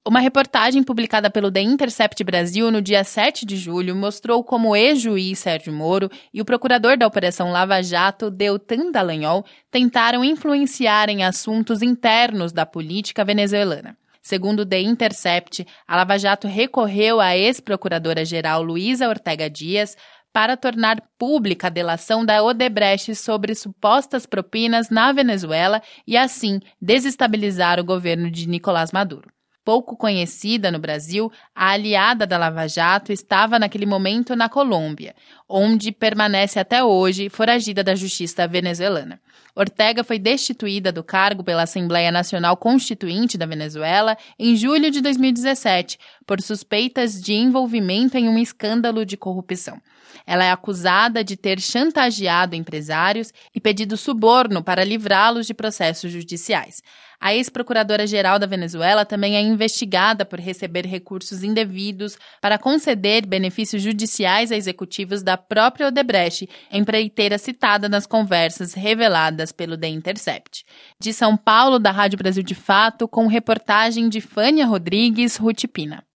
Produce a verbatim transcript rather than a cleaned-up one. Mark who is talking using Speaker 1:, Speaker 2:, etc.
Speaker 1: Uma reportagem publicada pelo The Intercept Brasil no dia sete de julho mostrou como o ex-juiz Sérgio Moro e o procurador da Operação Lava Jato, Deltan Dallagnol, tentaram influenciar em assuntos internos da política venezuelana. Segundo The Intercept, a Lava Jato recorreu à ex-procuradora-geral Luísa Ortega Dias para tornar pública a delação da Odebrecht sobre supostas propinas na Venezuela e, assim, desestabilizar o governo de Nicolás Maduro. Pouco conhecida no Brasil, a aliada da Lava Jato estava naquele momento na Colômbia, onde permanece até hoje foragida da justiça venezuelana. Ortega foi destituída do cargo pela Assembleia Nacional Constituinte da Venezuela em julho de dois mil e dezessete, por suspeitas de envolvimento em um escândalo de corrupção. Ela é acusada de ter chantageado empresários e pedido suborno para livrá-los de processos judiciais. A ex-procuradora-geral da Venezuela também é investigada por receber recursos indevidos para conceder benefícios judiciais a executivos da própria Odebrecht, empreiteira citada nas conversas reveladas pelo The Intercept. De São Paulo, da Rádio Brasil de Fato, com reportagem de Fânia Rodrigues, Ruth Pina.